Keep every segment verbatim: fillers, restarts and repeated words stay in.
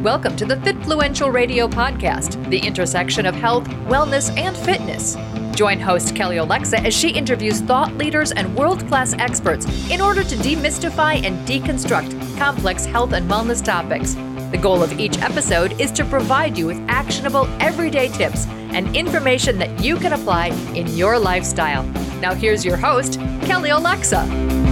Welcome to the Fitfluential Radio Podcast, the intersection of health, wellness, and fitness. Join host Kelly Alexa as she interviews thought leaders and world-class experts in order to demystify and deconstruct complex health and wellness topics. The goal of each episode is to provide you with actionable, everyday tips and information that you can apply in your lifestyle. Now here's your host, Kelly Alexa.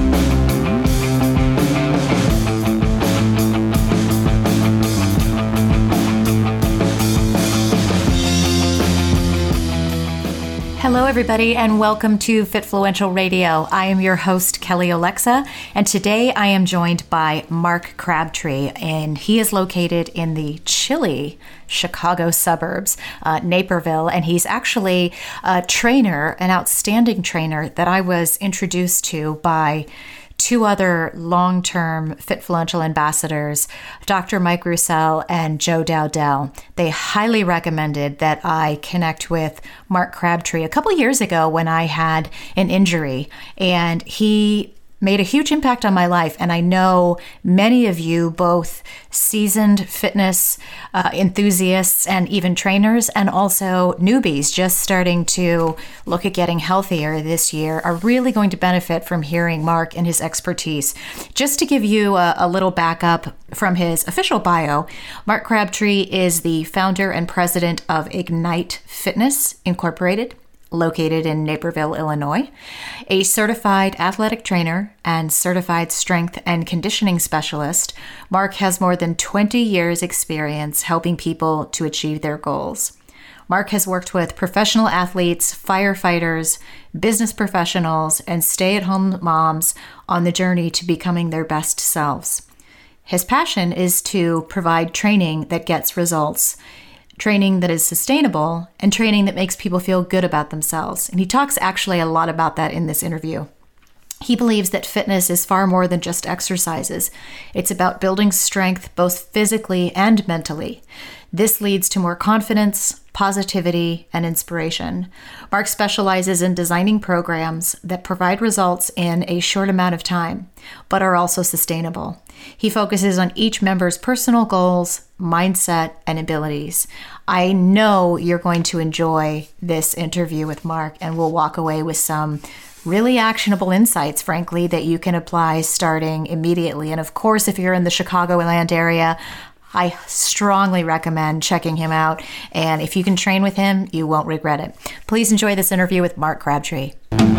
Hello, everybody, and welcome to Fitfluential Radio. I am your host, Kelly Alexa, and today I am joined by Mark Crabtree, and he is located in the chilly Chicago suburbs, uh, Naperville, and he's actually a trainer, an outstanding trainer that I was introduced to by two other long-term Fitfluential ambassadors, Doctor Mike Roussel and Joe Dowdell. They highly recommended that I connect with Mark Crabtree a couple years ago when I had an injury, and he made a huge impact on my life. And I know many of you, both seasoned fitness uh, enthusiasts and even trainers, and also newbies just starting to look at getting healthier this year, are really going to benefit from hearing Mark and his expertise. Just to give you a, a little backup from his official bio, Mark Crabtree is the founder and president of Ignite Fitness Incorporated, located in Naperville, Illinois, a certified athletic trainer and certified strength and conditioning specialist. Mark has more than twenty years experience helping people to achieve their goals. Mark has worked with professional athletes, firefighters, business professionals, and stay-at-home moms on the journey to becoming their best selves. His passion is to provide training that gets results, training that is sustainable, and training that makes people feel good about themselves. And he talks actually a lot about that in this interview. He believes that fitness is far more than just exercises. It's about building strength both physically and mentally. This leads to more confidence, positivity, and inspiration. Mark specializes in designing programs that provide results in a short amount of time, but are also sustainable. He focuses on each member's personal goals, mindset, and abilities. I know you're going to enjoy this interview with Mark, and we'll walk away with some really actionable insights, frankly, that you can apply starting immediately. And of course, if you're in the Chicagoland area, I strongly recommend checking him out. And if you can train with him, you won't regret it. Please enjoy this interview with Mark Crabtree.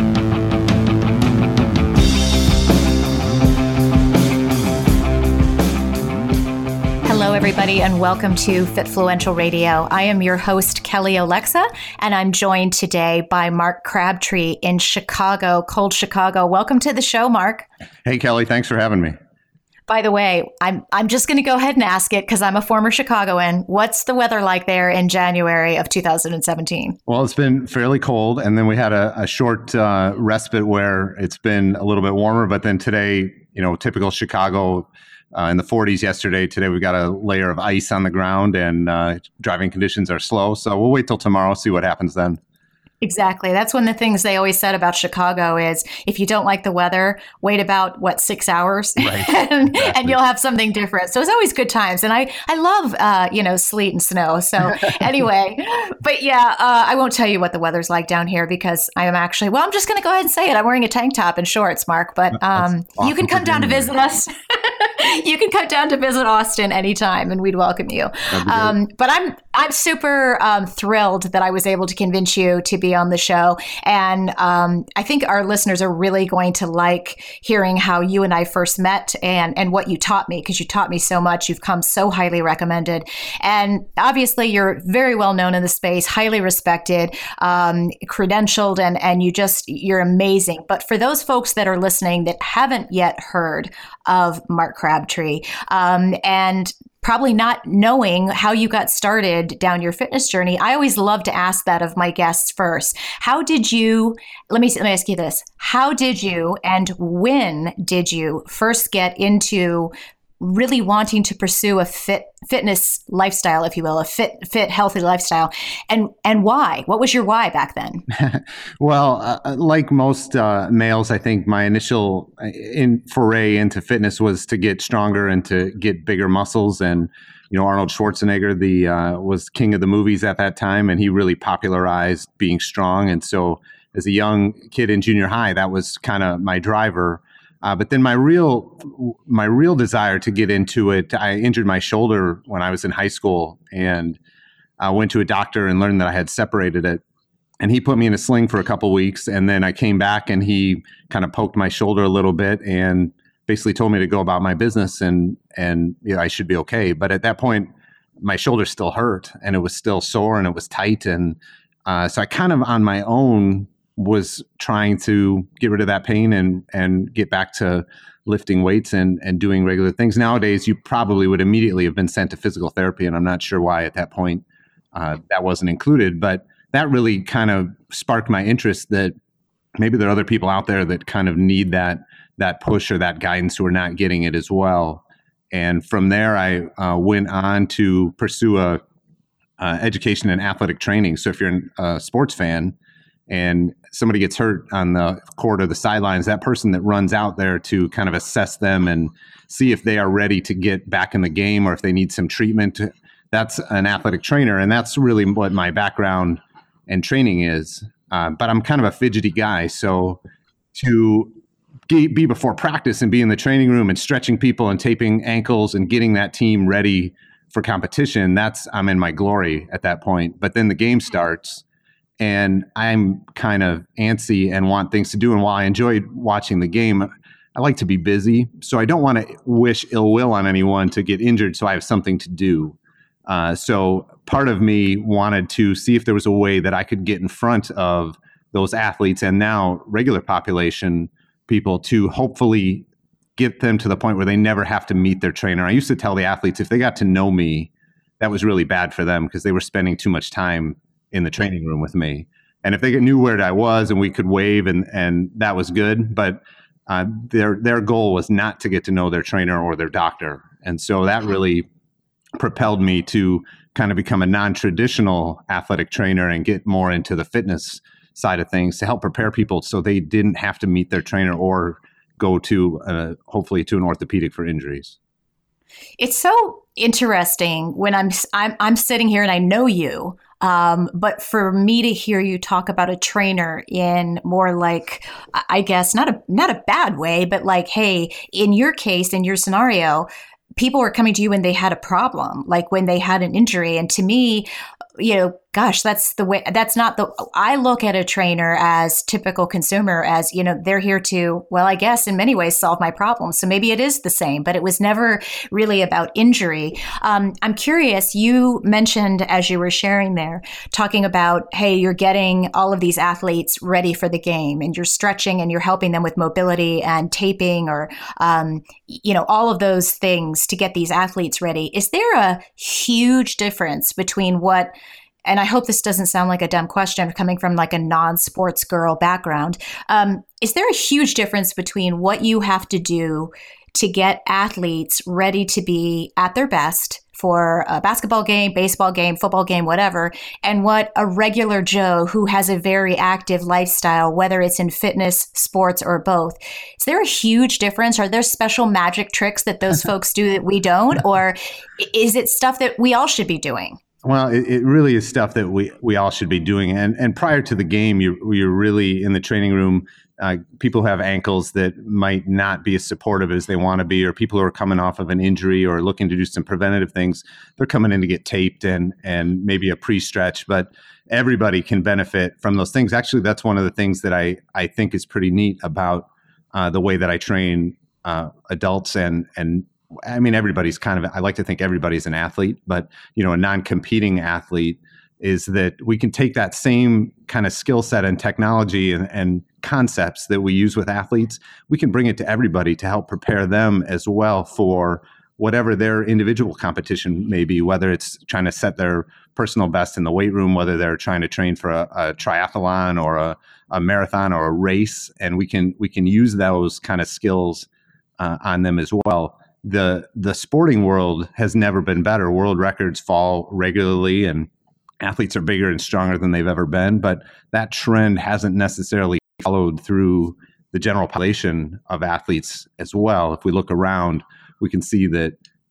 Hello, everybody, and welcome to Fitfluential Radio. I am your host, Kelly Alexa, and I'm joined today by Mark Crabtree in Chicago, cold Chicago. Welcome to the show, Mark. Hey, Kelly. Thanks for having me. By the way, I'm I'm just going to go ahead and ask it because I'm a former Chicagoan. What's the weather like there in January of two thousand seventeen? Well, it's been fairly cold, and then we had a, a short uh, respite where it's been a little bit warmer. But then today, you know, typical Chicago uh, in the forties yesterday. Today we got a layer of ice on the ground, and uh, driving conditions are slow. So we'll wait till tomorrow, see what happens then. Exactly. That's one of the things they always said about Chicago is if you don't like the weather, wait about, what, six hours right. and, exactly. and you'll have something different. So it's always good times. And I, I love, uh, you know, sleet and snow. So anyway, but yeah, uh, I won't tell you what the weather's like down here because I am actually, well, I'm just going to go ahead and say it. I'm wearing a tank top and shorts, Mark, but um, awesome you can come down to visit us. You can come down to visit Austin anytime and we'd welcome you. Um, but I'm, I'm super um, thrilled that I was able to convince you to be on the show. And um, I think our listeners are really going to like hearing how you and I first met and, and what you taught me, because you taught me so much. You've come so highly recommended. And obviously you're very well known in the space, highly respected, um, credentialed, and, and you just, you're amazing. But for those folks that are listening that haven't yet heard of Mark Crabtree, um, and probably not knowing how you got started down your fitness journey, I always love to ask that of my guests first. How did you, let me, let me ask you this, how did you and when did you first get into really wanting to pursue a fit fitness lifestyle, if you will, a fit, fit, healthy lifestyle, and and why? What was your why back then? Well, uh, like most uh, males, I think my initial in foray into fitness was to get stronger and to get bigger muscles. And you know, Arnold Schwarzenegger, the uh, was king of the movies at that time, and he really popularized being strong. And so as a young kid in junior high, that was kind of my driver. Uh, but then my real my real desire to get into it, I injured my shoulder when I was in high school, and I went to a doctor and learned that I had separated it. And he put me in a sling for a couple of weeks, and then I came back and he kind of poked my shoulder a little bit and basically told me to go about my business, and and you know, I should be okay. But at that point, my shoulder still hurt, and it was still sore, and it was tight, and uh, so I kind of on my own was trying to get rid of that pain and and get back to lifting weights and and doing regular things. Nowadays, you probably would immediately have been sent to physical therapy, and I'm not sure why at that point uh, that wasn't included, but that really kind of sparked my interest that maybe there are other people out there that kind of need that that push or that guidance who are not getting it as well. And from there, I uh, went on to pursue a uh, education in athletic training. So if you're a sports fan and somebody gets hurt on the court or the sidelines, that person that runs out there to kind of assess them and see if they are ready to get back in the game or if they need some treatment, that's an athletic trainer. And that's really what my background and training is. Uh, but I'm kind of a fidgety guy. So to be before practice and be in the training room and stretching people and taping ankles and getting that team ready for competition, that's, I'm in my glory at that point. But then the game starts and I'm kind of antsy and want things to do. And while I enjoyed watching the game, I like to be busy. So I don't want to wish ill will on anyone to get injured. So I have something to do. Uh, so part of me wanted to see if there was a way that I could get in front of those athletes and now regular population people to hopefully get them to the point where they never have to meet their trainer. I used to tell the athletes if they got to know me, that was really bad for them because they were spending too much time in the training room with me. And if they knew where I was and we could wave and, and that was good, but uh, their their goal was not to get to know their trainer or their doctor. And so that really propelled me to kind of become a non-traditional athletic trainer and get more into the fitness side of things to help prepare people so they didn't have to meet their trainer or go to uh, hopefully to an orthopedic for injuries. It's so interesting when I'm I'm, I'm sitting here and I know you, um, but for me to hear you talk about a trainer in more like, I guess not a not a bad way, but like, hey, in your case, in your scenario, people were coming to you when they had a problem, like when they had an injury. And to me, you know, gosh, that's the way, that's not the, I look at a trainer as typical consumer as, you know, they're here to, well, I guess in many ways solve my problem. So maybe it is the same, but it was never really about injury. Um, I'm curious, you mentioned as you were sharing there, talking about, hey, you're getting all of these athletes ready for the game and you're stretching and you're helping them with mobility and taping or, um, you know, all of those things to get these athletes ready. Is there a huge difference between what, and I hope this doesn't sound like a dumb question coming from like a non-sports girl background. Um, is there a huge difference between what you have to do to get athletes ready to be at their best for a basketball game, baseball game, football game, whatever, and what a regular Joe who has a very active lifestyle, whether it's in fitness, sports, or both? Is there a huge difference? Are there special magic tricks that those folks do that we don't? Or is it stuff that we all should be doing? Well, it, it really is stuff that we, we all should be doing. And and prior to the game, you, you're really in the training room. Uh, people have ankles that might not be as supportive as they want to be, or people who are coming off of an injury or looking to do some preventative things. They're coming in to get taped and and maybe a pre-stretch, but everybody can benefit from those things. Actually, that's one of the things that I, I think is pretty neat about uh, the way that I train uh, adults and and I mean, everybody's kind of, I like to think everybody's an athlete, but, you know, a non-competing athlete is that we can take that same kind of skill set and technology and, and concepts that we use with athletes. We can bring it to everybody to help prepare them as well for whatever their individual competition may be, whether it's trying to set their personal best in the weight room, whether they're trying to train for a, a triathlon or a, a marathon or a race. And we can, we can use those kind of skills uh, on them as well. The the sporting world has never been better. World records fall regularly and athletes are bigger and stronger than they've ever been. But that trend hasn't necessarily followed through the general population of athletes as well. If we look around, we can see that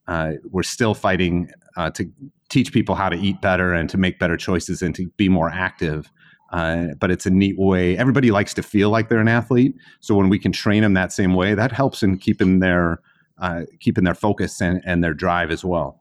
uh, we're still fighting uh, to teach people how to eat better and to make better choices and to be more active. Uh, but it's a neat way. Everybody likes to feel like they're an athlete. So when we can train them that same way, that helps in keeping their uh, keeping their focus and, and their drive as well.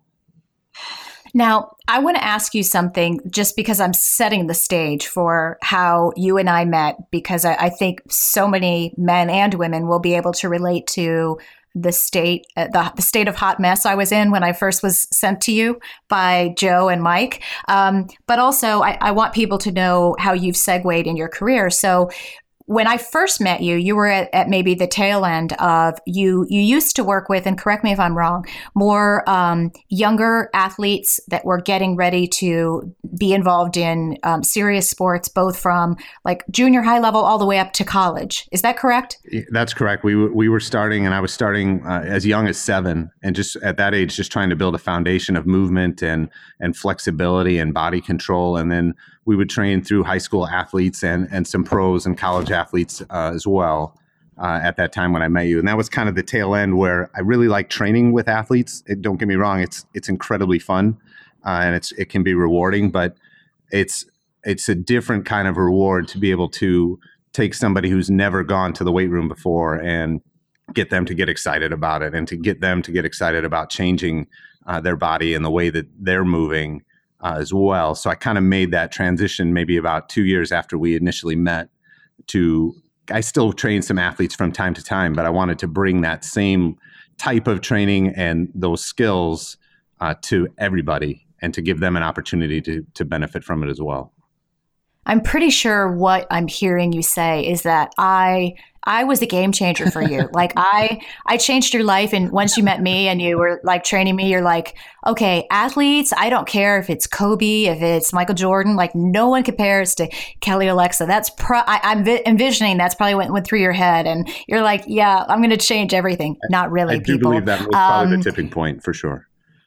Now, I want to ask you something just because I'm setting the stage for how you and I met, because I, I think so many men and women will be able to relate to the state, uh, the, the state of hot mess I was in when I first was sent to you by Joe and Mike. Um, but also, I, I want people to know how you've segued in your career. So when I first met you, you were at, at maybe the tail end of you. You used to work with, and correct me if I'm wrong, more um, younger athletes that were getting ready to be involved in um, serious sports, both from like junior high level all the way up to college. Is that correct? That's correct. We we were starting, and I was starting uh, as young as seven, and just at that age, just trying to build a foundation of movement and and flexibility and body control, and then we would train through high school athletes and and some pros and college athletes uh, as well uh, at that time when I met you. And that was kind of the tail end where I really like training with athletes. It, don't get me wrong, it's it's incredibly fun uh, and it's it can be rewarding, but it's it's a different kind of reward to be able to take somebody who's never gone to the weight room before and get them to get excited about it and to get them to get excited about changing uh, their body and the way that they're moving Uh, as well. So I kind of made that transition maybe about two years after we initially met to, I still train some athletes from time to time, but I wanted to bring that same type of training and those skills uh, to everybody and to give them an opportunity to to benefit from it as well. I'm pretty sure what I'm hearing you say is that I I was a game changer for you. Like I I changed your life, and once you met me and you were like training me, you're like, okay, athletes, I don't care if it's Kobe, if it's Michael Jordan, like no one compares to Kelly Alexa. That's pro- I, I'm vi- envisioning that's probably went, went through your head, and you're like, yeah, I'm going to change everything. Not really, I do people. believe that was probably um, the tipping point for sure.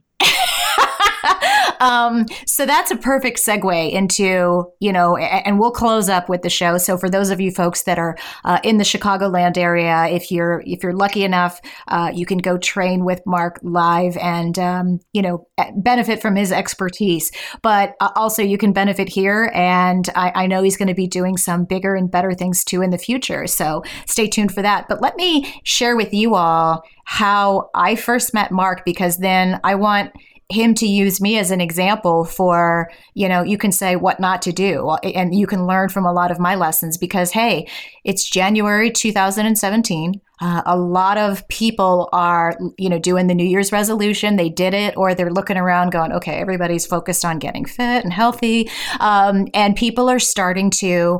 Um, so that's a perfect segue into, you know, and we'll close up with the show. So for those of you folks that are uh, in the Chicagoland area, if you're if you're lucky enough, uh, you can go train with Mark live and, um, you know, benefit from his expertise. But also you can benefit here. And I, I know he's going to be doing some bigger and better things too in the future. So stay tuned for that. But let me share with you all how I first met Mark, because then I want him to use me as an example for, you know, you can say what not to do, and you can learn from a lot of my lessons, because, hey, it's January two thousand seventeen. Uh, a lot of people are, you know, doing the New Year's resolution. They did it, or they're looking around going, okay, everybody's focused on getting fit and healthy. Um, and people are starting to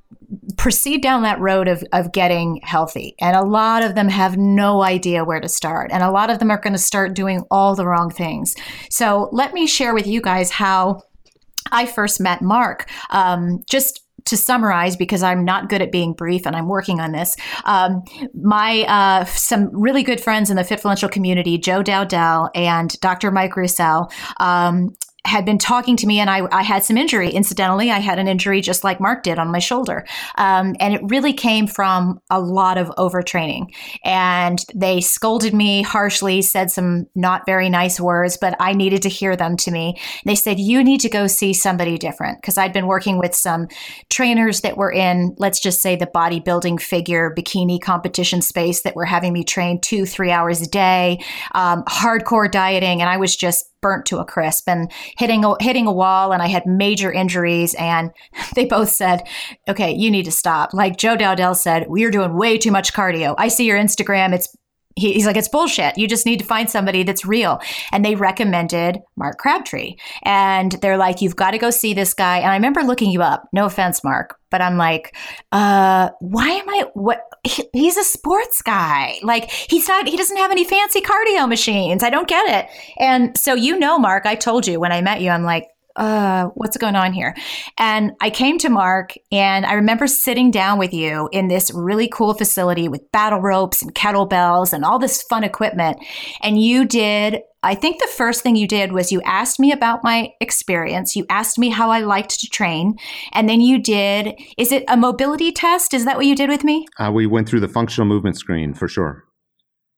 proceed down that road of, of getting healthy. And a lot of them have no idea where to start. And a lot of them are going to start doing all the wrong things. So let me share with you guys how I first met Mark. Um, just to summarize, because I'm not good at being brief and I'm working on this, um, my uh, some really good friends in the Fitfluential community, Joe Dowdell and Doctor Mike Roussel, um, had been talking to me, and I, I had some injury. Incidentally, I had an injury just like Mark did on my shoulder. Um, and it really came from a lot of overtraining. And they scolded me harshly, said some not very nice words, but I needed to hear them to me. They said, you need to go see somebody different. Because I'd been working with some trainers that were in, let's just say, the bodybuilding figure bikini competition space that were having me train two, three hours a day, um, hardcore dieting. And I was just burnt to a crisp and hitting a, hitting a wall, and I had major injuries. And they both said, okay, you need to stop. Like Joe Dowdell said, we're doing way too much cardio. I see your Instagram. It's he, he's like, it's bullshit. You just need to find somebody that's real. And they recommended Mark Crabtree. And they're like, you've got to go see this guy. And I remember looking you up. No offense, Mark, but I'm like, uh, why am I, what? He, he's a sports guy. Like he's not, he doesn't have any fancy cardio machines. I don't get it. And so, you know, Mark, I told you when I met you, I'm like, uh, what's going on here? And I came to Mark, and I remember sitting down with you in this really cool facility with battle ropes and kettlebells and all this fun equipment. And you did, I think the first thing you did was you asked me about my experience. You asked me how I liked to train. And then you did, is it a mobility test? Is that what you did with me? Uh, we went through the functional movement screen for sure.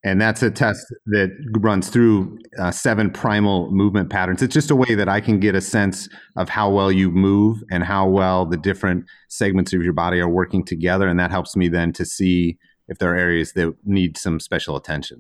And that's a test that runs through uh, seven primal movement patterns. It's just a way that I can get a sense of how well you move and how well the different segments of your body are working together. And that helps me then to see if there are areas that need some special attention.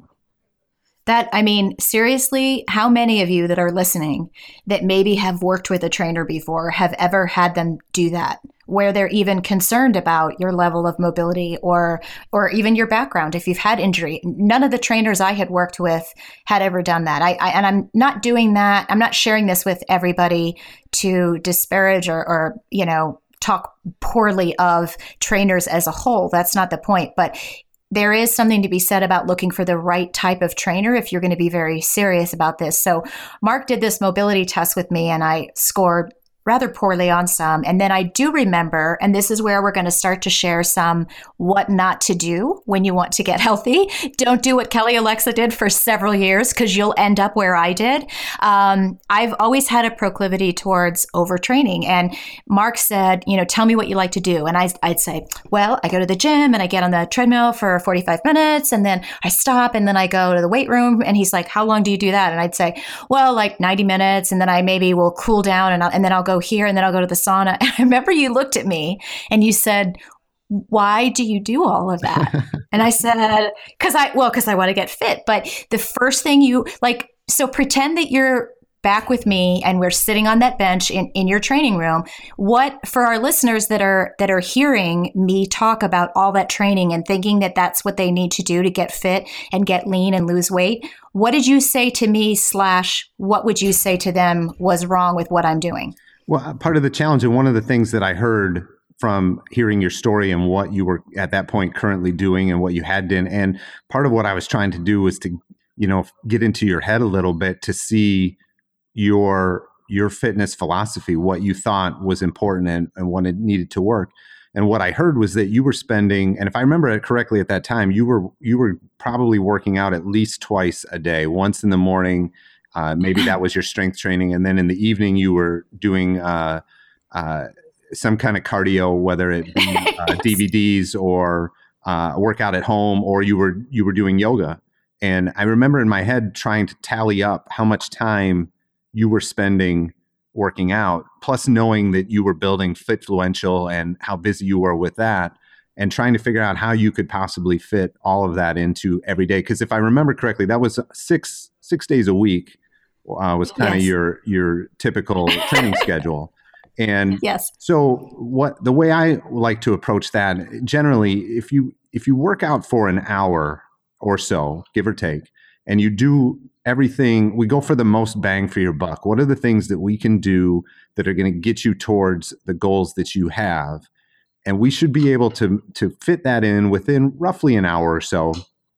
That, I mean, seriously, how many of you that are listening that maybe have worked with a trainer before have ever had them do that, where they're even concerned about your level of mobility or or even your background if you've had injury? None of the trainers I had worked with had ever done that. I, I and I'm not doing that. I'm not sharing this with everybody to disparage or, or you know, talk poorly of trainers as a whole. That's not the point. But there is something to be said about looking for the right type of trainer if you're going to be very serious about this. So Mark did this mobility test with me and I scored rather poorly on some. And then I do remember, and this is where we're going to start to share some what not to do when you want to get healthy. Don't do what Kelly Alexa did for several years because you'll end up where I did. Um, I've always had a proclivity towards overtraining. And Mark said, you know, tell me what you like to do. And I, I'd say, well, I go to the gym and I get on the treadmill for forty-five minutes and then I stop and then I go to the weight room. And he's like, how long do you do that? And I'd say, well, like ninety minutes. And then I maybe will cool down and, I'll, and then I'll go here and then I'll go to the sauna. And I remember you looked at me and you said, why do you do all of that? And I said, because I, well, because I want to get fit. But the first thing you like, so pretend that you're back with me and we're sitting on that bench in, in your training room. What, for our listeners that are, that are hearing me talk about all that training and thinking that that's what they need to do to get fit and get lean and lose weight, what did you say to me slash what would you say to them was wrong with what I'm doing? Well, part of the challenge, and one of the things that I heard from hearing your story and what you were at that point currently doing and what you had done, and part of what I was trying to do was to, you know, get into your head a little bit to see your your fitness philosophy, what you thought was important and, and what it needed to work. And what I heard was that you were spending, and if I remember it correctly at that time, you were you were probably working out at least twice a day, once in the morning. Uh, maybe that was your strength training. And then in the evening, you were doing uh, uh, some kind of cardio, whether it be uh, D V Ds or uh, a workout at home, or you were you were doing yoga. And I remember in my head trying to tally up how much time you were spending working out, plus knowing that you were building Fitfluential and how busy you were with that, and trying to figure out how you could possibly fit all of that into every day. Because if I remember correctly, that was six six days a week. Uh, was kind of yes. your your typical training schedule. And yes. so what the way I like to approach that, generally, if you if you work out for an hour or so, give or take, and you do everything, we go for the most bang for your buck. What are the things that we can do that are going to get you towards the goals that you have? And we should be able to to fit that in within roughly an hour or so.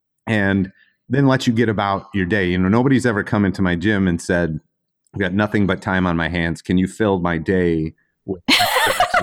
And then let you get about your day. You know, nobody's ever come into my gym and said, I've got nothing but time on my hands. Can you fill my day with exercise?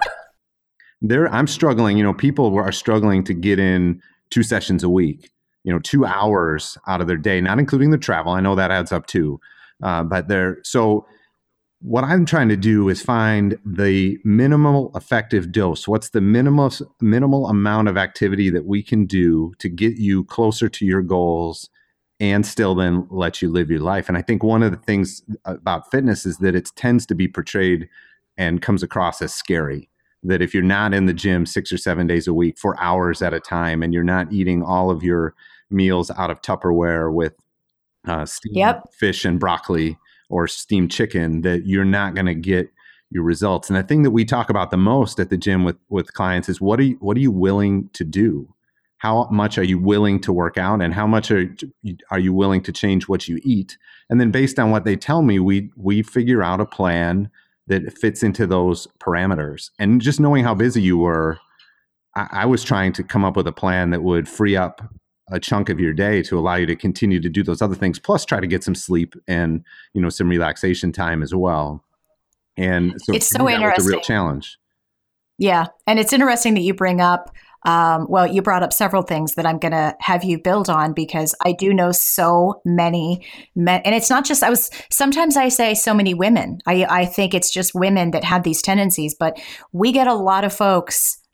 There, I'm struggling. You know, people are struggling to get in two sessions a week, you know, two hours out of their day, not including the travel. I know that adds up too. Uh, but they're, so what I'm trying to do is find the minimal effective dose. What's the minimal minimal amount of activity that we can do to get you closer to your goals and still then let you live your life? And I think one of the things about fitness is that it tends to be portrayed and comes across as scary. That if you're not in the gym six or seven days a week for hours at a time, and you're not eating all of your meals out of Tupperware with uh, steamed yep. fish and broccoli or steamed chicken, that you're not going to get your results. And the thing that we talk about the most at the gym with, with clients is what are you, what are you willing to do? How much are you willing to work out, and how much are, are you willing to change what you eat? And then based on what they tell me, we, we figure out a plan that fits into those parameters. And just knowing how busy you were, I, I was trying to come up with a plan that would free up a chunk of your day to allow you to continue to do those other things, plus try to get some sleep and, you know, some relaxation time as well. And so it's so interesting. That was a real challenge. Yeah. And it's interesting that you bring up, um, well, you brought up several things that I'm going to have you build on, because I do know so many men, and it's not just, I was, sometimes I say so many women. I, I think it's just women that have these tendencies, but we get a lot of folks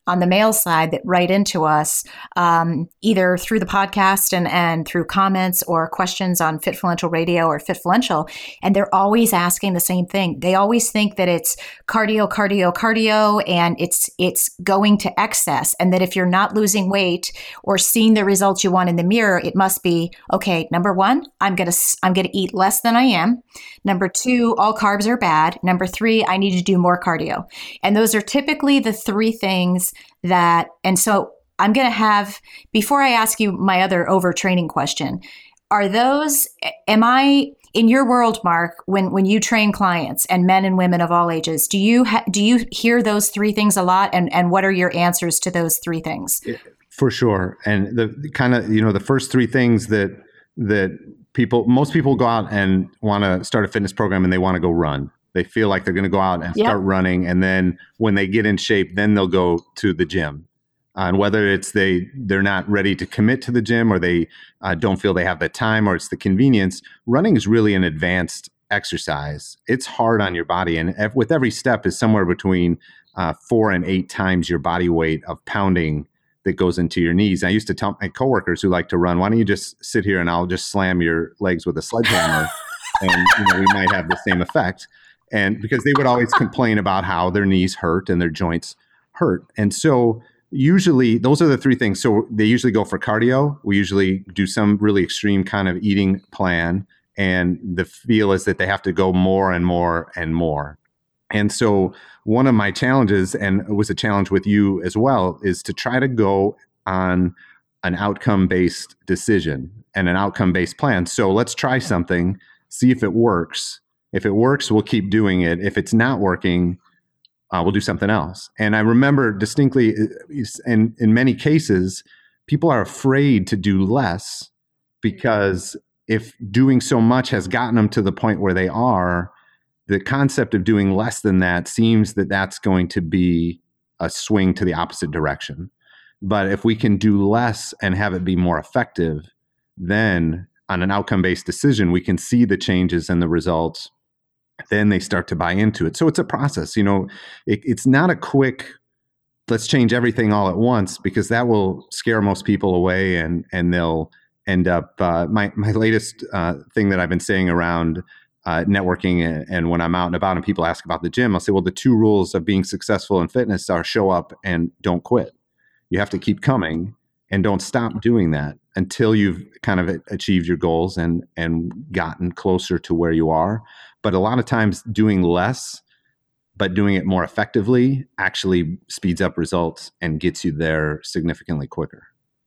on the male side that write into us, um, either through the podcast and, and through comments or questions on Fitfluential Radio or Fitfluential. And they're always asking the same thing. They always think that it's cardio, cardio, cardio, and it's it's going to excess. And that if you're not losing weight or seeing the results you want in the mirror, it must be, okay, number one, I'm going to I'm going to eat less than I am. Number two, all carbs are bad. Number three, I need to do more cardio. And those are typically the three things that, and so I'm going to have, before I ask you my other overtraining question, are those, am I, in your world, Mark, when, when you train clients and men and women of all ages, do you, ha, do you hear those three things a lot? And, and what are your answers to those three things? For sure. And the kind of, you know, the first three things that, that people, most people go out and want to start a fitness program and they want to go run. They feel like they're going to go out and yep. start running. And then when they get in shape, then they'll go to the gym. Uh, and whether it's they, they're not ready to commit to the gym or they uh, don't feel they have the time or it's the convenience, running is really an advanced exercise. It's hard on your body. And ev- with every step is somewhere between uh, four and eight times your body weight of pounding that goes into your knees. I used to tell my coworkers who like to run, why don't you just sit here and I'll just slam your legs with a sledgehammer and you know, we might have the same effect. And because they would always complain about how their knees hurt and their joints hurt. And so usually those are the three things. So they usually go for cardio. We usually do some really extreme kind of eating plan. And the feel is that they have to go more and more and more. And so one of my challenges, and it was a challenge with you as well, is to try to go on an outcome-based decision and an outcome-based plan. So let's try something, see if it works. If it works, we'll keep doing it. If it's not working, uh, we'll do something else. And I remember distinctly, in, in many cases, people are afraid to do less because if doing so much has gotten them to the point where they are, the concept of doing less than that seems that that's going to be a swing to the opposite direction. But if we can do less and have it be more effective, then on an outcome-based decision, we can see the changes and the results. Then they start to buy into it. So it's a process. You know, it, it's not a quick, let's change everything all at once, because that will scare most people away and and they'll end up, uh, my, my latest uh, thing that I've been saying around uh, networking and, and when I'm out and about and people ask about the gym, I'll say, well, the two rules of being successful in fitness are show up and don't quit. You have to keep coming and don't stop doing that until you've kind of achieved your goals and and gotten closer to where you are. But a lot of times doing less, but doing it more effectively actually speeds up results and gets you there significantly quicker.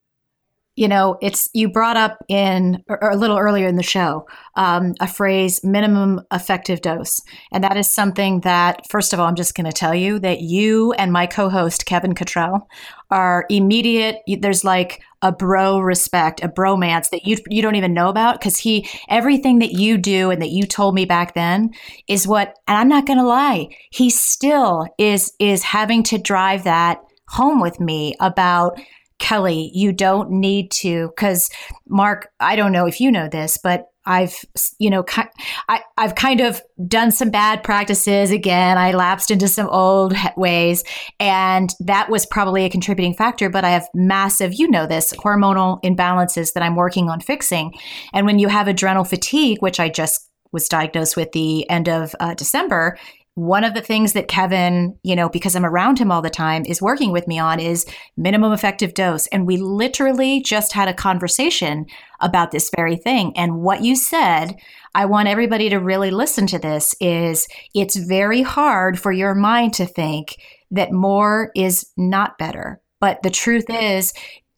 You know, it's, you brought up in, or a little earlier in the show, um, a phrase, minimum effective dose. And that is something that, first of all, I'm just going to tell you that you and my co-host, Kevin Cottrell, are immediate, there's like a bro respect, a bromance that you you don't even know about, because he, everything that you do and that you told me back then is what, and I'm not going to lie, he still is is having to drive that home with me about, Kelly, you don't need to, because Mark, I don't know if you know this, but I've, you know, I, I've kind of done some bad practices again. I lapsed into some old ways, and that was probably a contributing factor, but I have massive, you know this, hormonal imbalances that I'm working on fixing. And when you have adrenal fatigue, which I just was diagnosed with the end of uh, December, one of the things that Kevin, you know, because I'm around him all the time, is working with me on is minimum effective dose. And we literally just had a conversation about this very thing. And what you said, I want everybody to really listen to this, is it's very hard for your mind to think that more is not better. But the truth is,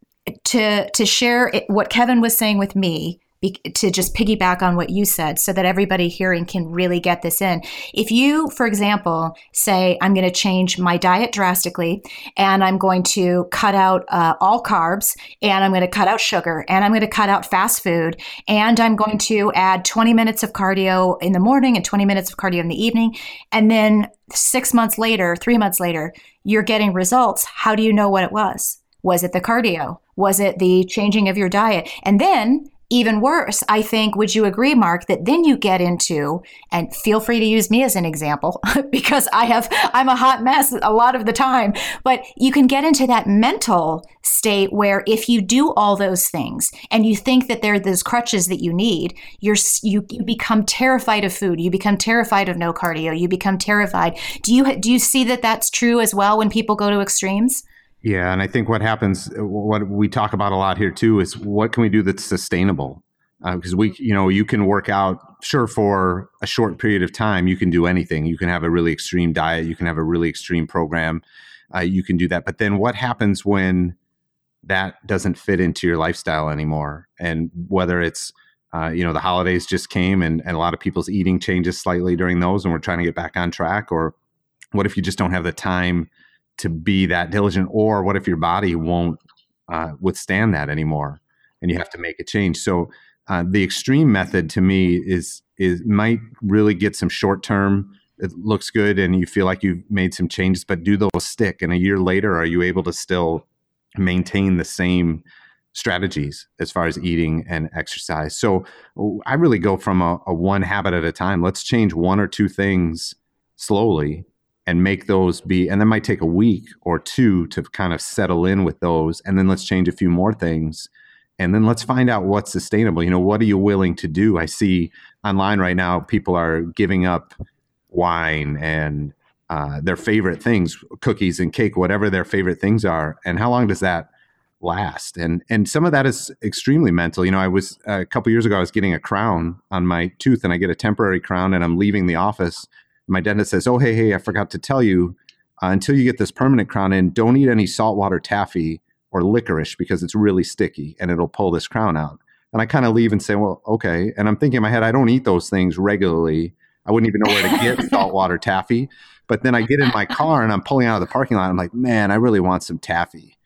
to to share it, what Kevin was saying with me, to just piggyback on what you said so that everybody hearing can really get this in. If you, for example, say, I'm going to change my diet drastically and I'm going to cut out uh, all carbs and I'm going to cut out sugar and I'm going to cut out fast food and I'm going to add twenty minutes of cardio in the morning and twenty minutes of cardio in the evening, and then six months later, three months later, you're getting results, how do you know what it was? Was it the cardio? Was it the changing of your diet? And then even worse, I think, would you agree, Mark, that then you get into, and feel free to use me as an example, because I have, I'm a hot mess a lot of the time, but you can get into that mental state where if you do all those things and you think that they're those crutches that you need, you're, you, you become terrified of food. You become terrified of no cardio. You become terrified. Do you, do you see that that's true as well when people go to extremes? Yeah, and I think what happens, what we talk about a lot here too, is what can we do that's sustainable? Because uh, we, you know, you can work out, sure, for a short period of time. You can do anything. You can have a really extreme diet. You can have a really extreme program. Uh, you can do that. But then what happens when that doesn't fit into your lifestyle anymore? And whether it's, uh, you know, the holidays just came and, and a lot of people's eating changes slightly during those, and we're trying to get back on track. Or what if you just don't have the time to be that diligent? Or what if your body won't uh, withstand that anymore and you have to make a change? So uh, the extreme method to me is, is might really get some short term. It looks good and you feel like you've made some changes, but do those stick? And a year later, are you able to still maintain the same strategies as far as eating and exercise? So I really go from a, a one habit at a time. Let's change one or two things slowly and make those be, and that might take a week or two to kind of settle in with those. And then let's change a few more things. And then let's find out what's sustainable. You know, what are you willing to do? I see online right now, people are giving up wine and uh, their favorite things, cookies and cake, whatever their favorite things are. And how long does that last? And and some of that is extremely mental. You know, I was, uh, a couple years ago, I was getting a crown on my tooth, and I get a temporary crown and I'm leaving the office. My dentist says, oh, hey, hey, I forgot to tell you, uh, until you get this permanent crown in, don't eat any saltwater taffy or licorice because it's really sticky and it'll pull this crown out. And I kind of leave and say, well, okay. And I'm thinking in my head, I don't eat those things regularly. I wouldn't even know where to get saltwater taffy. But then I get in my car and I'm pulling out of the parking lot. I'm like, man, I really want some taffy.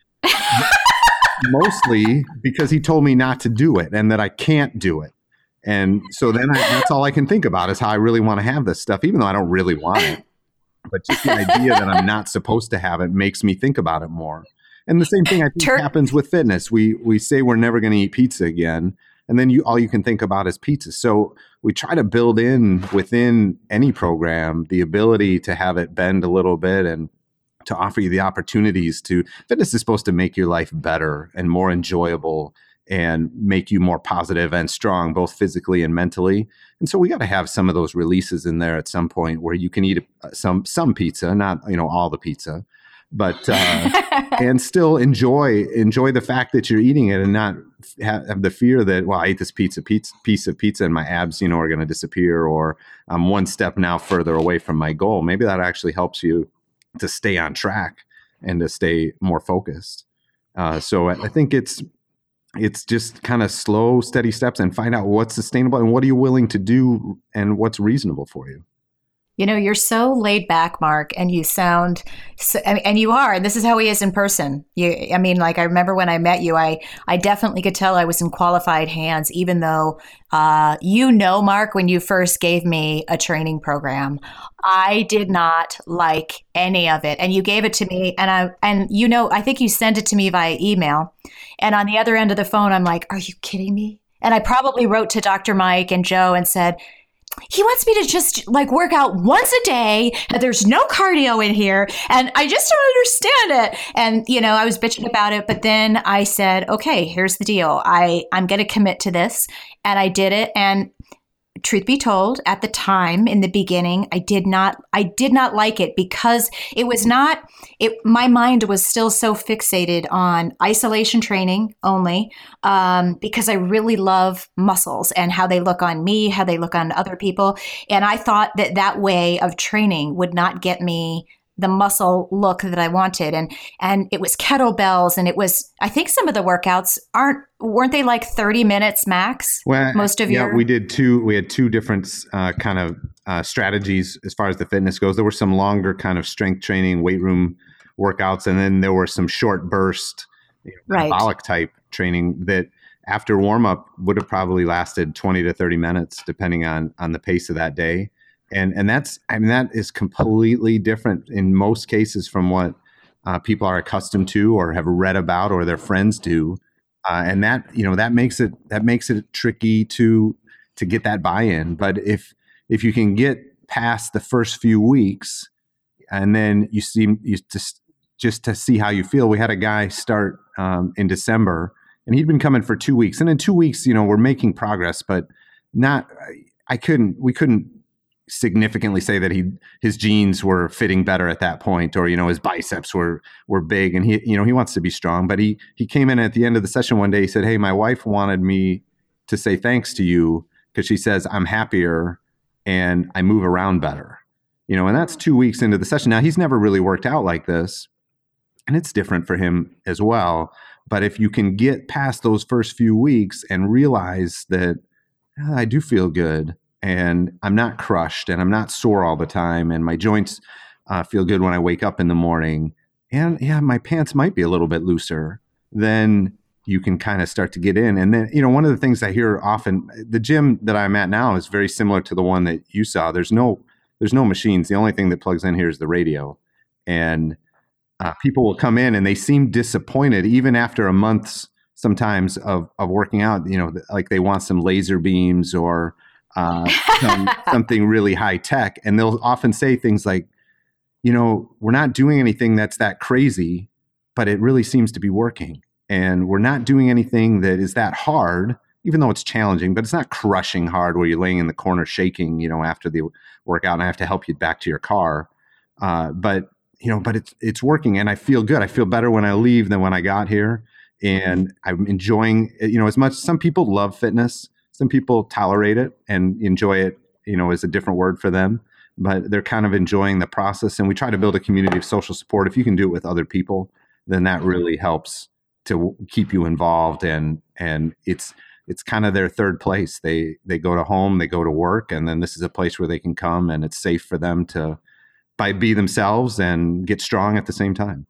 Mostly because he told me not to do it and that I can't do it. And so then I, that's all I can think about is how I really want to have this stuff, even though I don't really want it. But just the idea that I'm not supposed to have it makes me think about it more. And the same thing I think Tur- happens with fitness. We we say we're never going to eat pizza again, and then you all you can think about is pizza. So we try to build in within any program the ability to have it bend a little bit and to offer you the opportunities to. Fitness is supposed to make your life better and more enjoyable and make you more positive and strong, both physically and mentally. And so we got to have some of those releases in there at some point where you can eat some some pizza, not, you know, all the pizza, but uh, and still enjoy enjoy the fact that you're eating it and not have, have the fear that, well, I ate this pizza, pizza piece of pizza and my abs, you know, are going to disappear, or I'm one step now further away from my goal. Maybe that actually helps you to stay on track and to stay more focused. Uh, so I, I think it's It's just kind of slow, steady steps and find out what's sustainable and what are you willing to do and what's reasonable for you. You know, you're so laid back, Mark, and you sound, so, and you are, and this is how he is in person. You, I mean, like, I remember when I met you, I, I definitely could tell I was in qualified hands, even though, uh, you know, Mark, when you first gave me a training program, I did not like any of it. And you gave it to me, and I, and you know, I think you sent it to me via email. And on the other end of the phone, I'm like, are you kidding me? And I probably wrote to Doctor Mike and Joe and said, he wants me to just like work out once a day and there's no cardio in here and I just don't understand it. And, you know, I was bitching about it, but then I said, okay, here's the deal. I, I'm going to commit to this. And I did it. And truth be told, at the time in the beginning, I did not, I did not like it because it was not, it, my mind was still so fixated on isolation training only, um, because I really love muscles and how they look on me, how they look on other people. And I thought that that way of training would not get me the muscle look that I wanted. And, and it was kettlebells, and it was, I think some of the workouts aren't, weren't they like thirty minutes max? Well, most of yeah, your, we did two, we had two different uh, kind of uh, strategies as far as the fitness goes. There were some longer kind of strength training, weight room workouts. And then there were some short burst, you know, right. metabolic type training that after warm up would have probably lasted twenty to thirty minutes, depending on, on the pace of that day. And and that's, I mean, that is completely different in most cases from what uh, people are accustomed to or have read about or their friends do. Uh, and that, you know, that makes it, that makes it tricky to, to get that buy-in. But if, if you can get past the first few weeks and then you see, you just, just to see how you feel. We had a guy start um, in December and he'd been coming for two weeks. And in two weeks, you know, we're making progress, but not, I couldn't, we couldn't significantly say that he, his jeans were fitting better at that point, or, you know, his biceps were, were big, and he, you know, he wants to be strong, but he, he came in at the end of the session one day, he said, "Hey, my wife wanted me to say thanks to you because she says I'm happier and I move around better." You know, and that's two weeks into the session. Now he's never really worked out like this, and it's different for him as well. But if you can get past those first few weeks and realize that oh, I do feel good, and I'm not crushed, and I'm not sore all the time, and my joints uh, feel good when I wake up in the morning, and yeah, my pants might be a little bit looser, then you can kind of start to get in. And then, you know, one of the things I hear often, the gym that I'm at now is very similar to the one that you saw. There's no, there's no machines. The only thing that plugs in here is the radio. And uh, people will come in and they seem disappointed even after a month sometimes of, of working out, you know, like they want some laser beams or uh, some, something really high tech. And they'll often say things like, you know, we're not doing anything that's that crazy, but it really seems to be working. And we're not doing anything that is that hard, even though it's challenging, but it's not crushing hard where you're laying in the corner shaking, you know, after the workout and I have to help you back to your car. Uh, but, you know, but it's, it's working and I feel good. I feel better when I leave than when I got here. And I'm enjoying, you know, as much, some people love fitness. Some people tolerate it and enjoy it, you know, is a different word for them, but they're kind of enjoying the process. And we try to build a community of social support. If you can do it with other people, then that really helps to keep you involved. And, and it's, it's kind of their third place. They, they go to home, they go to work, and then this is a place where they can come and it's safe for them to by be themselves and get strong at the same time.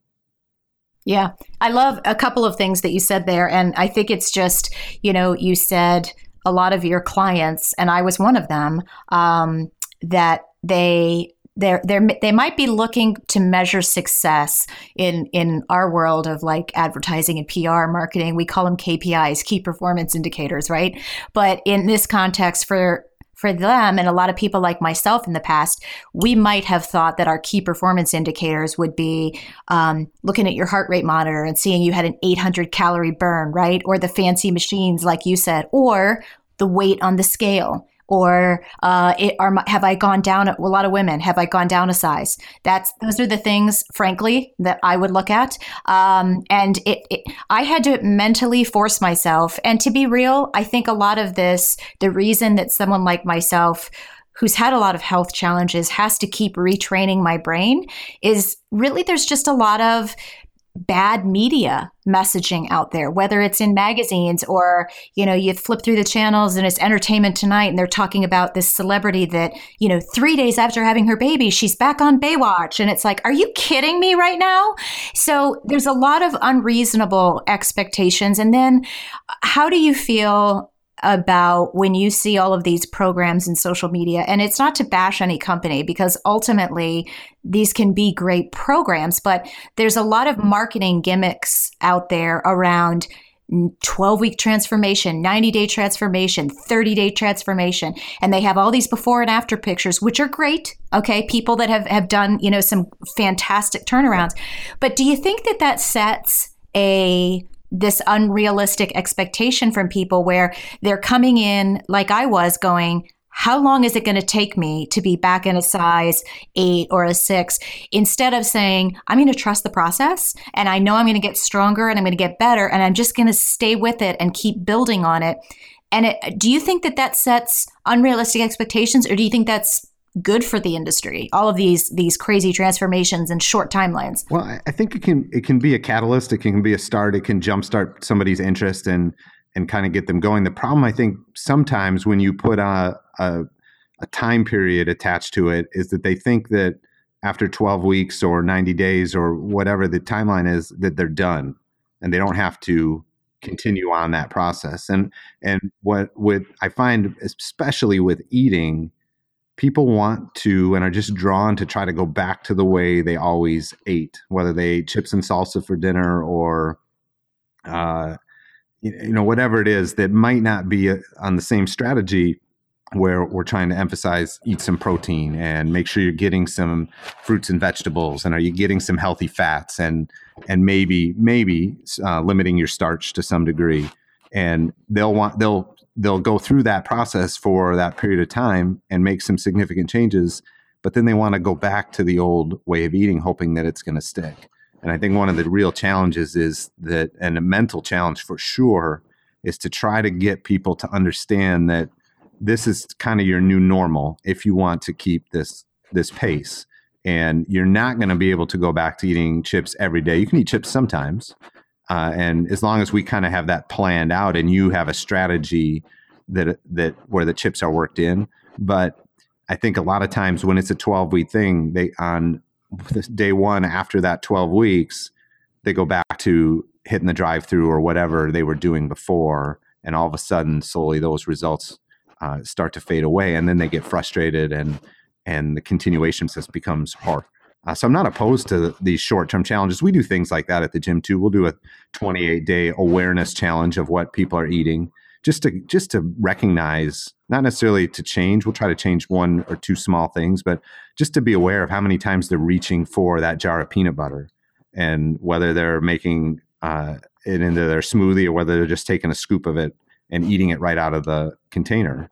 Yeah. I love a couple of things that you said there. And I think it's just, you know, you said a lot of your clients, and I was one of them, um, that they They're, they're, they might be looking to measure success in, in our world of like advertising and P R marketing. We call them K P Is, key performance indicators, right? But in this context, for for them and a lot of people like myself in the past, we might have thought that our key performance indicators would be um, looking at your heart rate monitor and seeing you had an eight hundred calorie burn, right? Or the fancy machines, like you said, or the weight on the scale. Or uh, it, are, have I gone down, a lot of women, have I gone down a size? That's Those are the things, frankly, that I would look at. Um, and it, it, I had to mentally force myself. And to be real, I think a lot of this, the reason that someone like myself who's had a lot of health challenges has to keep retraining my brain is really there's just a lot of bad media messaging out there, whether it's in magazines or, you know, you flip through the channels and it's Entertainment Tonight and they're talking about this celebrity that, you know, three days after having her baby, she's back on Baywatch. And it's like, are you kidding me right now? So there's a lot of unreasonable expectations. And then how do you feel about when you see all of these programs in social media? And it's not to bash any company because ultimately these can be great programs, but there's a lot of marketing gimmicks out there around twelve-week transformation, ninety-day transformation, thirty-day transformation. And they have all these before and after pictures, which are great. Okay, people that have, have done, you know, some fantastic turnarounds. But do you think that that sets a this unrealistic expectation from people where they're coming in like I was going, how long is it going to take me to be back in a size eight or a six? Instead of saying, I'm going to trust the process and I know I'm going to get stronger and I'm going to get better and I'm just going to stay with it and keep building on it. And it, do you think that that sets unrealistic expectations, or do you think that's good for the industry, all of these these crazy transformations and short timelines? Well, I think it can it can be a catalyst. It can be a start. It can jumpstart somebody's interest and and kind of get them going. The problem, I think, sometimes when you put a, a a time period attached to it is that they think that after twelve weeks or ninety days or whatever the timeline is, that they're done and they don't have to continue on that process. And and what what I find, especially with eating, people want to and are just drawn to try to go back to the way they always ate, whether they ate chips and salsa for dinner or, uh, you know, whatever it is that might not be a, on the same strategy where we're trying to emphasize eat some protein and make sure you're getting some fruits and vegetables, and are you getting some healthy fats, and and maybe maybe uh, limiting your starch to some degree. And they'll want they'll they'll go through that process for that period of time and make some significant changes, but then they want to go back to the old way of eating, hoping that it's going to stick. And I think one of the real challenges is that, and a mental challenge for sure, is to try to get people to understand that this is kind of your new normal if you want to keep this this pace. And you're not going to be able to go back to eating chips every day. You can eat chips sometimes. Uh, and as long as we kind of have that planned out and you have a strategy that that where the chips are worked in. But I think a lot of times when it's a twelve-week thing, they on day one after that twelve weeks, they go back to hitting the drive-through or whatever they were doing before. And all of a sudden, slowly those results Uh, start to fade away, and then they get frustrated, and and the continuation just becomes hard. Uh, so I'm not opposed to the, these short-term challenges. We do things like that at the gym too. We'll do a twenty-eight day awareness challenge of what people are eating, just to just to recognize, not necessarily to change. We'll try to change one or two small things, but just to be aware of how many times they're reaching for that jar of peanut butter, and whether they're making uh, it into their smoothie or whether they're just taking a scoop of it and eating it right out of the container.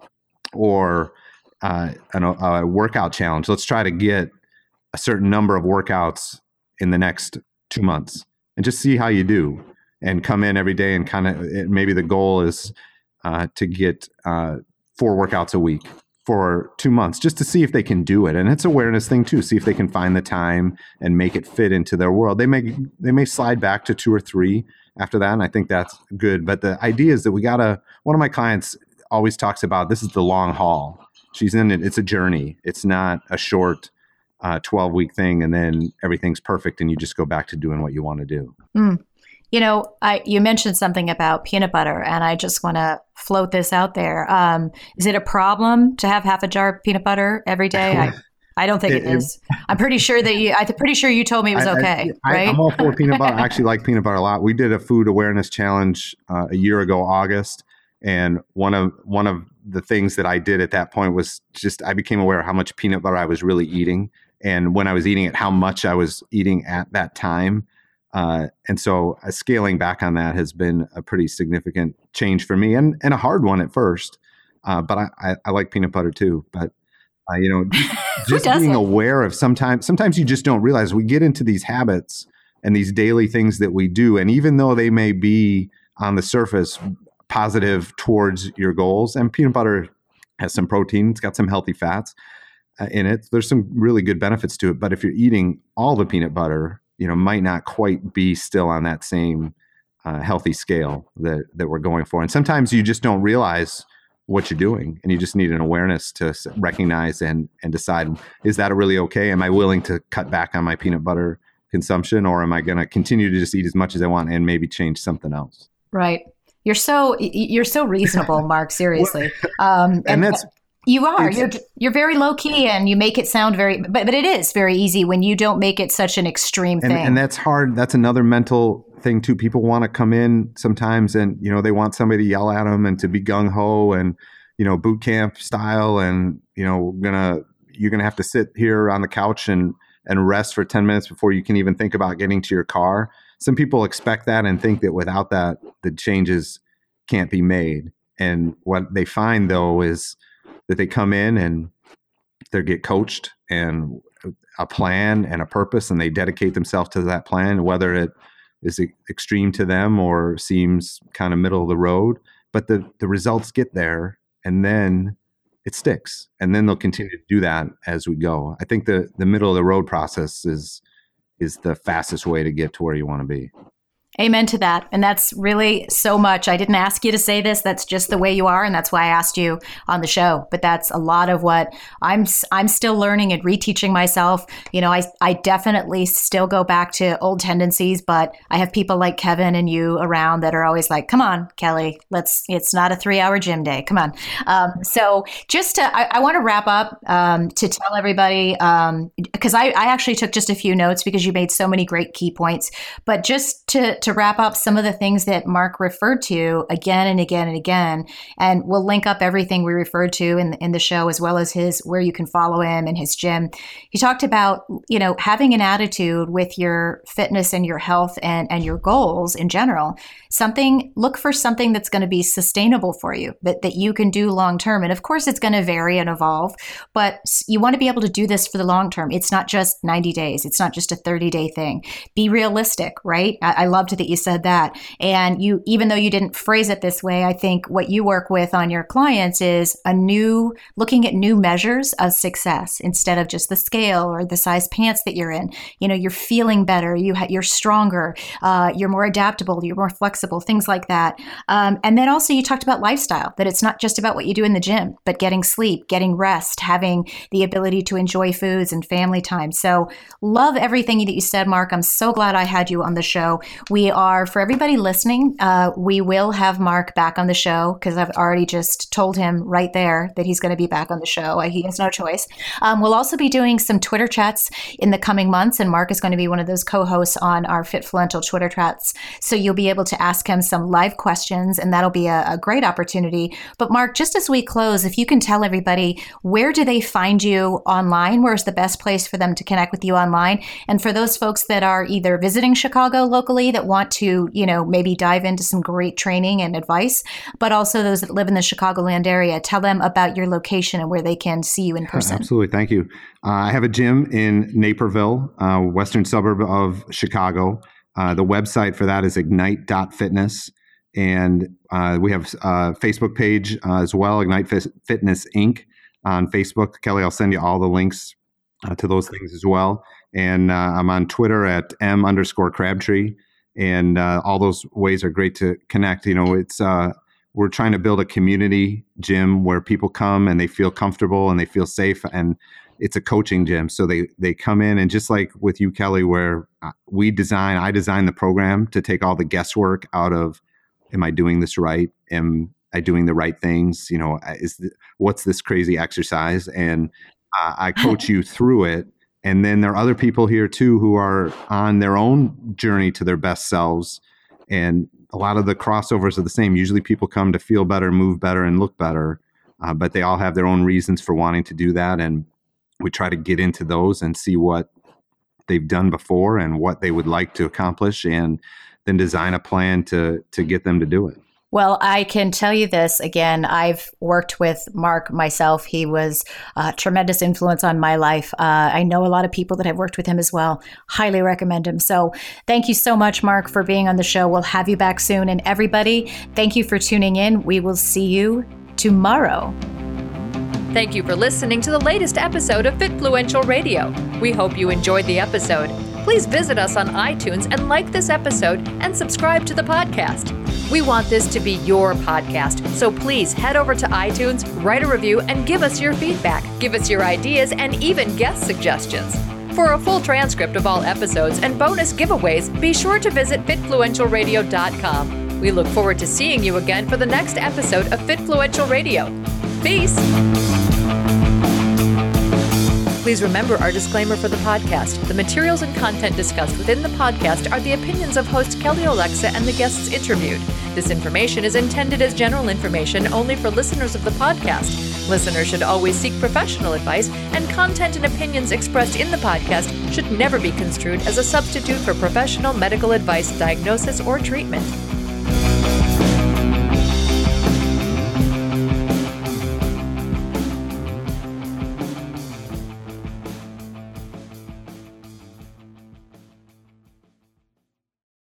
Or uh, an, a workout challenge. Let's try to get a certain number of workouts in the next two months and just see how you do, and come in every day and kind of, maybe the goal is uh, to get uh, four workouts a week for two months just to see if they can do it. And it's an awareness thing too. See if they can find the time and make it fit into their world. They may, they may slide back to two or three after that, and I think that's good. But the idea is that we gotta, one of my clients always talks about, this is the long haul. She's in it. It's a journey. It's not a short uh, twelve week thing and then everything's perfect and you just go back to doing what you want to do. Mm. You know, I, you mentioned something about peanut butter, and I just want to float this out there. Um, is it a problem to have half a jar of peanut butter every day? I, I don't think it, it is. It, I'm pretty sure that you, I'm pretty sure you told me it was okay, I, I, right? I'm all for peanut butter. I actually like peanut butter a lot. We did a food awareness challenge uh, a year ago, August. And one of, one of the things that I did at that point was just, I became aware of how much peanut butter I was really eating. And when I was eating it, how much I was eating at that time. Uh, and so uh, scaling back on that has been a pretty significant change for me, and, and a hard one at first. Uh, but I, I, I like peanut butter too. But Uh, you know, just being aware of sometimes, sometimes you just don't realize we get into these habits and these daily things that we do. And even though they may be on the surface positive towards your goals, and peanut butter has some protein, it's got some healthy fats uh, in it. There's some really good benefits to it. But if you're eating all the peanut butter, you know, might not quite be still on that same uh, healthy scale that, that we're going for. And sometimes you just don't realize what you're doing, and you just need an awareness to recognize and and decide, is that really okay? Am I willing to cut back on my peanut butter consumption, or am I going to continue to just eat as much as I want and maybe change something else? Right. You're so you're so reasonable, Mark. Seriously, um, and, and that's you are. You're you're very low key, and you make it sound very. But but it is very easy when you don't make it such an extreme thing. And, and that's hard. That's another mental thing too. People want to come in sometimes, and you know they want somebody to yell at them and to be gung ho and you know boot camp style, and you know we're gonna you're gonna have to sit here on the couch and and rest for ten minutes before you can even think about getting to your car. Some people expect that and think that without that the changes can't be made. And what they find though is that they come in and they get coached and a plan and a purpose, and they dedicate themselves to that plan, whether it is extreme to them or seems kind of middle of the road, but the, the results get there, and then it sticks, and then they'll continue to do that as we go. I think the, the middle of the road process is, is the fastest way to get to where you want to be. Amen to that. And that's really so much. I didn't ask you to say this. That's just the way you are. And that's why I asked you on the show. But that's a lot of what I'm I'm still learning and reteaching myself. You know, I, I definitely still go back to old tendencies, but I have people like Kevin and you around that are always like, come on, Kelly, let's, it's not a three hour gym day. Come on. Um, so just to, I, I want to wrap up um, to tell everybody, um, because I, I actually took just a few notes because you made so many great key points, but just to, to to wrap up some of the things that Mark referred to again and again and again, and we'll link up everything we referred to in, in the show, as well as his, where you can follow him and his gym. He talked about, you know, having an attitude with your fitness and your health and, and your goals in general. Something, look for something that's going to be sustainable for you, that, that you can do long term. And of course, it's going to vary and evolve, but you want to be able to do this for the long term. It's not just ninety days. It's not just a thirty day thing. Be realistic, right? I, I loved that you said that. And you, even though you didn't phrase it this way, I think what you work with on your clients is a new, looking at new measures of success instead of just the scale or the size pants that you're in. You know, you're feeling better. You ha- you're stronger. Uh, you're more adaptable. You're more flexible, things like that. Um, and then also you talked about lifestyle, that it's not just about what you do in the gym, but getting sleep, getting rest, having the ability to enjoy foods and family time. So love everything that you said, Mark. I'm so glad I had you on the show. We are, for everybody listening, uh, we will have Mark back on the show because I've already just told him right there that he's going to be back on the show. He has no choice. Um, we'll also be doing some Twitter chats in the coming months, and Mark is going to be one of those co-hosts on our Fitfluential Twitter chats. So you'll be able to ask him some live questions, and that'll be a, a great opportunity. But Mark, just as we close, if you can tell everybody, where do they find you online? Where's the best place for them to connect with you online? And for those folks that are either visiting Chicago locally that want to, you know, maybe dive into some great training and advice, but also those that live in the Chicagoland area, tell them about your location and where they can see you in person. Absolutely. Thank you. Uh, I have a gym in Naperville, uh, western suburb of Chicago. Uh, the website for that is ignite dot fitness. And uh, we have a Facebook page uh, as well, Ignite Fitness Incorporated on Facebook. Kelly, I'll send you all the links uh, to those things as well. And uh, I'm on Twitter at M underscore Crabtree. And uh, all those ways are great to connect. You know, it's uh, we're trying to build a community gym where people come and they feel comfortable and they feel safe. And it's a coaching gym. So they, they come in, and just like with you, Kelly, where we design, I design the program to take all the guesswork out of, am I doing this right? Am I doing the right things? You know, is the, what's this crazy exercise? And uh, I coach you through it. And then there are other people here too who are on their own journey to their best selves. And a lot of the crossovers are the same. Usually people come to feel better, move better, and look better. Uh, but they all have their own reasons for wanting to do that. And we try to get into those and see what they've done before and what they would like to accomplish, and then design a plan to to get them to do it. Well, I can tell you this again. I've worked with Mark myself. He was a tremendous influence on my life. Uh, I know a lot of people that have worked with him as well. Highly recommend him. So thank you so much, Mark, for being on the show. We'll have you back soon. And everybody, thank you for tuning in. We will see you tomorrow. Thank you for listening to the latest episode of Fitfluential Radio. We hope you enjoyed the episode. Please visit us on iTunes and like this episode and subscribe to the podcast. We want this to be your podcast, so please head over to iTunes, write a review, and give us your feedback. Give us your ideas and even guest suggestions. For a full transcript of all episodes and bonus giveaways, be sure to visit fitfluential radio dot com. We look forward to seeing you again for the next episode of Fitfluential Radio. Peace! Please remember our disclaimer for the podcast. The materials and content discussed within the podcast are the opinions of host Kelly Olexa and the guests interviewed. This information is intended as general information only for listeners of the podcast. Listeners should always seek professional advice, and content and opinions expressed in the podcast should never be construed as a substitute for professional medical advice, diagnosis, or treatment.